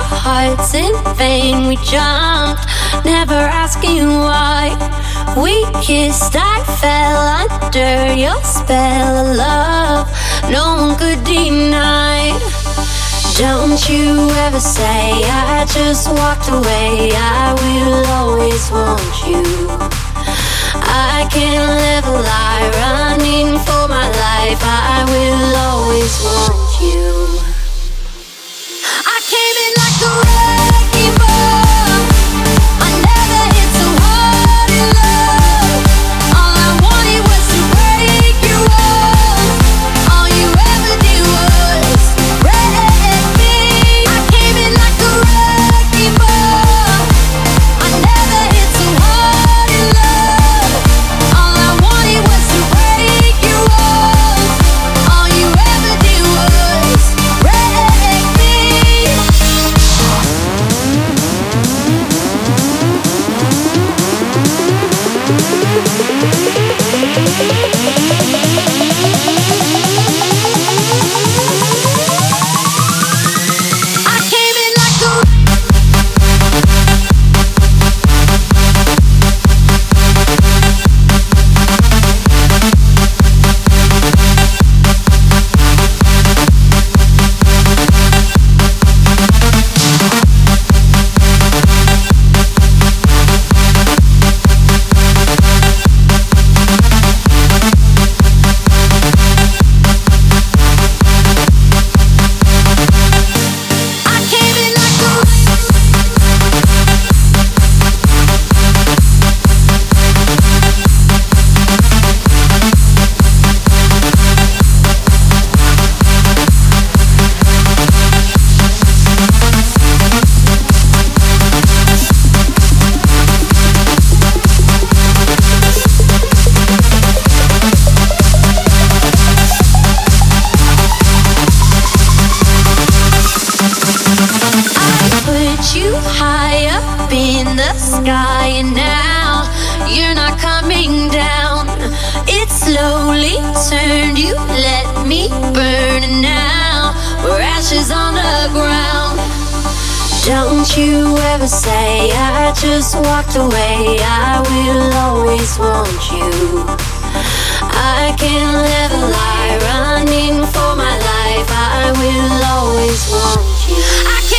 hearts in vain. We jumped, never asking why. We kissed, I fell under your spell of love. No one could deny. Don't you ever say I just walked away. I will always want you. I can't live a lie, running for my life. I will always want you. I came in like a wrecking ball. I never hit so hard in love. All I wanted was to break your walls. All you ever did was wreck me. I came in like a wrecking ball. I never hit so hard in love. All I wanted was to break your walls. All you ever did was wreck me. I came in like a you high up in the sky, and now you're not coming down. It slowly turned, you let me burn, and now we're ashes on the ground. Don't you ever say I just walked away. I will always want you. I can't live a lie, running for my life. I will always want you.